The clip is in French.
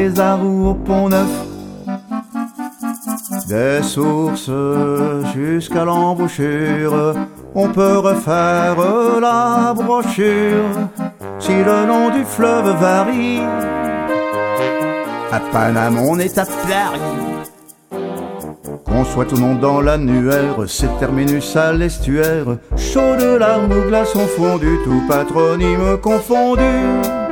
César ou au Pont-Neuf. Des sources jusqu'à l'embouchure, on peut refaire la brochure. Si le nom du fleuve varie, à Paname on est à Paris. Qu'on soit ou non dans l'annuaire, c'est terminus à l'estuaire. Chaud de larmes ou glaçons fondus, tout patronyme confondu.